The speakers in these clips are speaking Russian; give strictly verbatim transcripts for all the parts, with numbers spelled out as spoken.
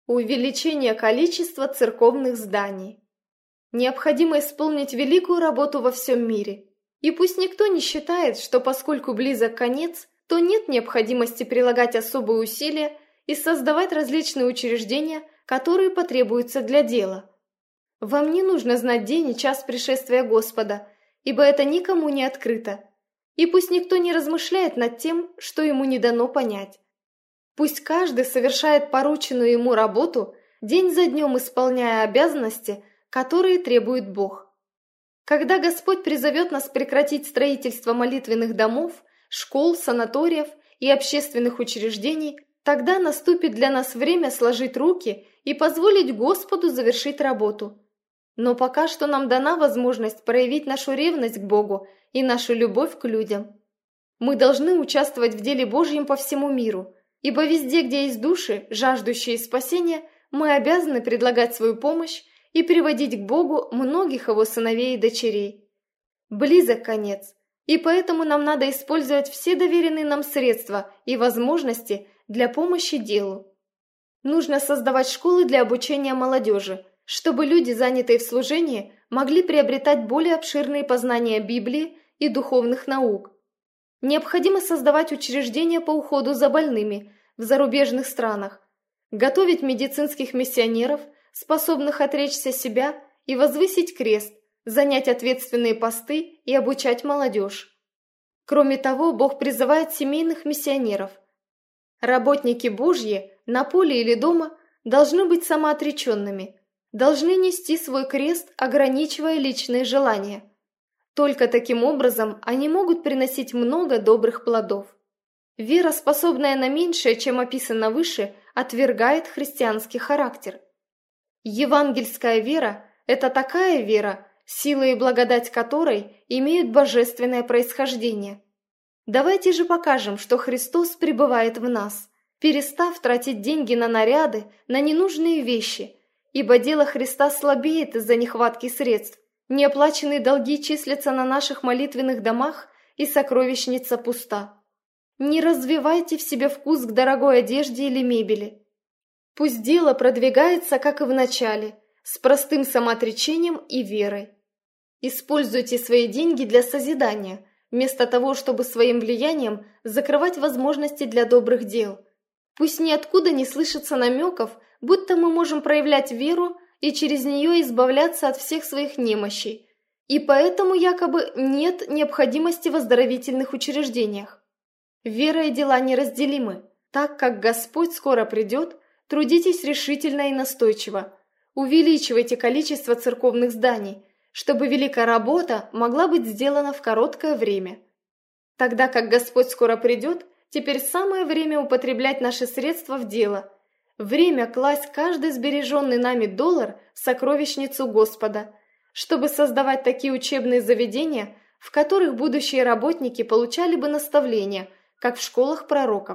Увеличение количества церковных зданий. Необходимо исполнить великую работу во всем мире. И пусть никто не считает, что поскольку близок конец, то нет необходимости прилагать особые усилия и создавать различные учреждения, которые потребуются для дела. Вам не нужно знать день и час пришествия Господа, ибо это никому не открыто. И пусть никто не размышляет над тем, что ему не дано понять. Пусть каждый совершает порученную ему работу, день за днем исполняя обязанности, которые требует Бог. Когда Господь призовет нас прекратить строительство молитвенных домов, школ, санаториев и общественных учреждений, тогда наступит для нас время сложить руки и позволить Господу завершить работу. Но пока что нам дана возможность проявить нашу ревность к Богу и нашу любовь к людям. Мы должны участвовать в деле Божьем по всему миру, ибо везде, где есть души, жаждущие спасения, мы обязаны предлагать свою помощь и приводить к Богу многих Его сыновей и дочерей. Близок конец, и поэтому нам надо использовать все доверенные нам средства и возможности для помощи делу. Нужно создавать школы для обучения молодежи, чтобы люди, занятые в служении, могли приобретать более обширные познания Библии и духовных наук. Необходимо создавать учреждения по уходу за больными в зарубежных странах, готовить медицинских миссионеров, способных отречься себя и возвысить крест, занять ответственные посты и обучать молодежь. Кроме того, Бог призывает семейных миссионеров. Работники Божьи на поле или дома должны быть самоотреченными, должны нести свой крест, ограничивая личные желания. Только таким образом они могут приносить много добрых плодов. Вера, способная на меньшее, чем описано выше, отвергает христианский характер. Евангельская вера – это такая вера, сила и благодать которой имеют божественное происхождение. Давайте же покажем, что Христос пребывает в нас, перестав тратить деньги на наряды, на ненужные вещи, ибо дело Христа слабеет из-за нехватки средств. Неоплаченные долги числятся на наших молитвенных домах, и сокровищница пуста. Не развивайте в себе вкус к дорогой одежде или мебели. Пусть дело продвигается, как и в начале, с простым самоотречением и верой. Используйте свои деньги для созидания, вместо того, чтобы своим влиянием закрывать возможности для добрых дел. Пусть ниоткуда не слышится намеков, будто мы можем проявлять веру и через нее избавляться от всех своих немощей, и поэтому якобы нет необходимости в оздоровительных учреждениях. Вера и дела неразделимы. Так как Господь скоро придет, трудитесь решительно и настойчиво. Увеличивайте количество церковных зданий, чтобы великая работа могла быть сделана в короткое время. Тогда как Господь скоро придет, теперь самое время употреблять наши средства в дело. Время класть каждый сбереженный нами доллар в сокровищницу Господа, чтобы создавать такие учебные заведения, в которых будущие работники получали бы наставления, как в школах пророков.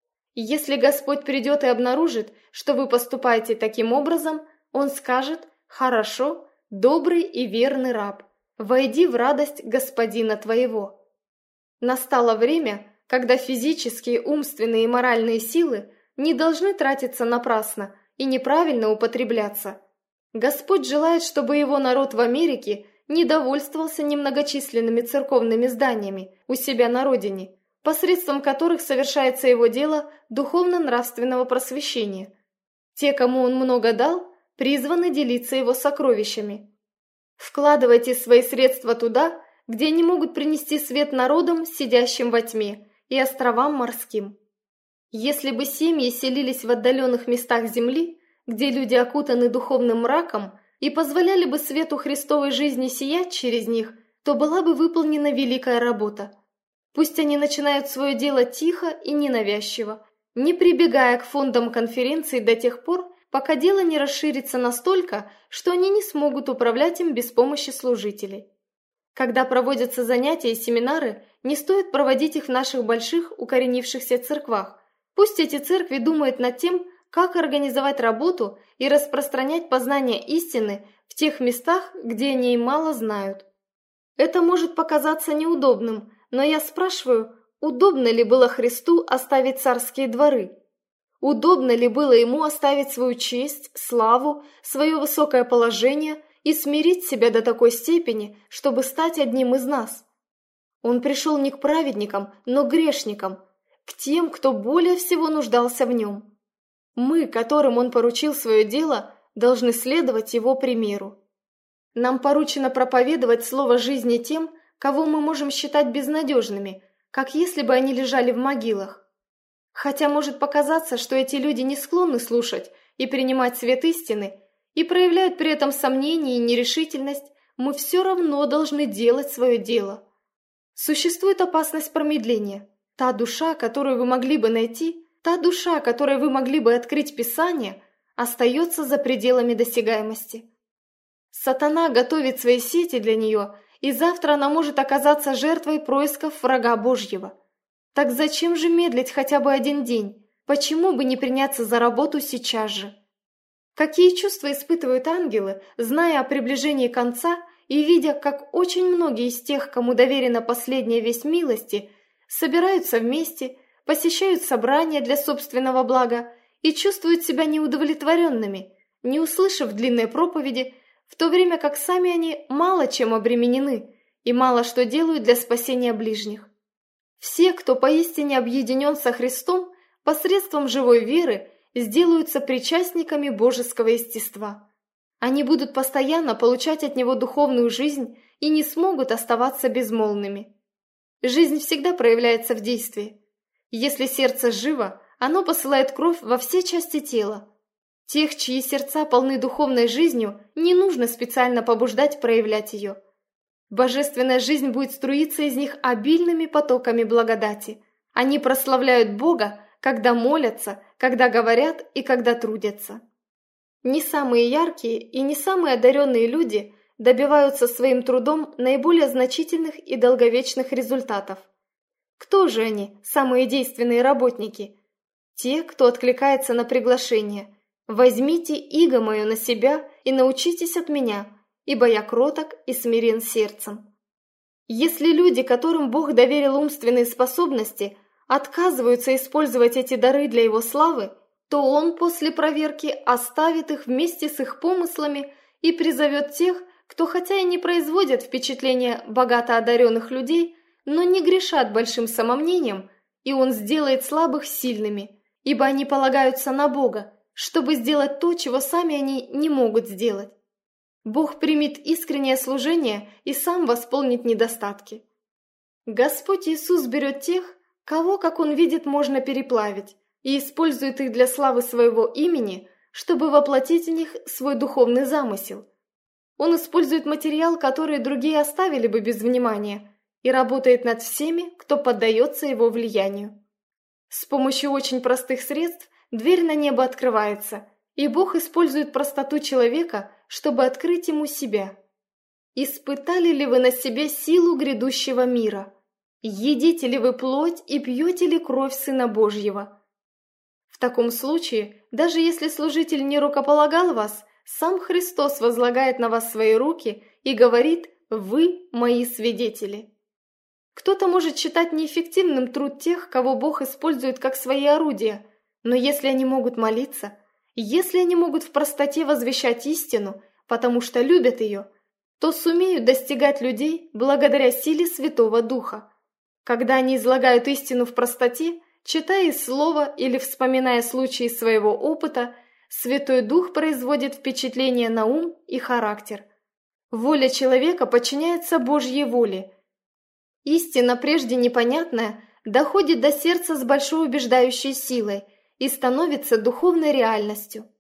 И если Господь придет и обнаружит, что вы поступаете таким образом, Он скажет: «Хорошо, добрый и верный раб, войди в радость Господина твоего». Настало время, когда физические, умственные и моральные силы не должны тратиться напрасно и неправильно употребляться. Господь желает, чтобы Его народ в Америке не довольствовался немногочисленными церковными зданиями у себя на родине, посредством которых совершается Его дело духовно-нравственного просвещения. Те, кому Он много дал, призваны делиться Его сокровищами. Вкладывайте свои средства туда, где они могут принести свет народам, сидящим во тьме, и островам морским. Если бы семьи селились в отдаленных местах земли, где люди окутаны духовным мраком, и позволяли бы свету Христовой жизни сиять через них, то была бы выполнена великая работа. Пусть они начинают свое дело тихо и ненавязчиво, не прибегая к фондам конференций до тех пор, пока дело не расширится настолько, что они не смогут управлять им без помощи служителей. Когда проводятся занятия и семинары, не стоит проводить их в наших больших укоренившихся церквах. Пусть эти церкви думают над тем, как организовать работу и распространять познание истины в тех местах, где о ней мало знают. Это может показаться неудобным, но я спрашиваю, удобно ли было Христу оставить царские дворы? Удобно ли было ему оставить свою честь, славу, свое высокое положение и смирить себя до такой степени, чтобы стать одним из нас? Он пришел не к праведникам, но к грешникам, к тем, кто более всего нуждался в нем. Мы, которым он поручил свое дело, должны следовать его примеру. Нам поручено проповедовать слово жизни тем, кого мы можем считать безнадежными, как если бы они лежали в могилах. Хотя может показаться, что эти люди не склонны слушать и принимать свет истины, и проявляют при этом сомнения и нерешительность, мы все равно должны делать свое дело. Существует опасность промедления. Та душа, которую вы могли бы найти, та душа, которой вы могли бы открыть Писание, остается за пределами досягаемости. Сатана готовит свои сети для нее, и завтра она может оказаться жертвой происков врага Божьего. Так зачем же медлить хотя бы один день? Почему бы не приняться за работу сейчас же? Какие чувства испытывают ангелы, зная о приближении конца и видя, как очень многие из тех, кому доверена последняя весть милости, собираются вместе, посещают собрания для собственного блага и чувствуют себя неудовлетворенными, не услышав длинной проповеди, в то время как сами они мало чем обременены и мало что делают для спасения ближних. Все, кто поистине объединен со Христом, посредством живой веры сделаются причастниками божеского естества. Они будут постоянно получать от Него духовную жизнь и не смогут оставаться безмолвными. Жизнь всегда проявляется в действии. Если сердце живо, оно посылает кровь во все части тела. Тех, чьи сердца полны духовной жизнью, не нужно специально побуждать проявлять ее. Божественная жизнь будет струиться из них обильными потоками благодати. Они прославляют Бога, когда молятся, когда говорят и когда трудятся. Не самые яркие и не самые одаренные люди добиваются своим трудом наиболее значительных и долговечных результатов. Кто же они, самые действенные работники? Те, кто откликается на приглашение. «Возьмите иго мое на себя и научитесь от меня, ибо я кроток и смирен сердцем». Если люди, которым Бог доверил умственные способности, отказываются использовать эти дары для Его славы, то Он после проверки оставит их вместе с их помыслами и призовет тех, кто хотя и не производит впечатления богато одаренных людей, но не грешат большим самомнением, и Он сделает слабых сильными, ибо они полагаются на Бога, чтобы сделать то, чего сами они не могут сделать. Бог примет искреннее служение и сам восполнит недостатки. Господь Иисус берет тех, кого, как Он видит, можно переплавить, и использует их для славы своего имени, чтобы воплотить в них свой духовный замысел. Он использует материал, который другие оставили бы без внимания, и работает над всеми, кто поддается его влиянию. С помощью очень простых средств дверь на небо открывается, и Бог использует простоту человека, чтобы открыть ему себя. Испытали ли вы на себе силу грядущего мира? Едите ли вы плоть и пьете ли кровь Сына Божьего? В таком случае, даже если служитель не рукополагал вас, сам Христос возлагает на вас свои руки и говорит: «Вы мои свидетели». Кто-то может считать неэффективным труд тех, кого Бог использует как свои орудия, но если они могут молиться, если они могут в простоте возвещать истину, потому что любят ее, то сумеют достигать людей благодаря силе Святого Духа. Когда они излагают истину в простоте, читая из слова или вспоминая случаи своего опыта, Святой Дух производит впечатление на ум и характер. Воля человека подчиняется Божьей воле. Истина, прежде непонятная, доходит до сердца с большой убеждающей силой и становится духовной реальностью.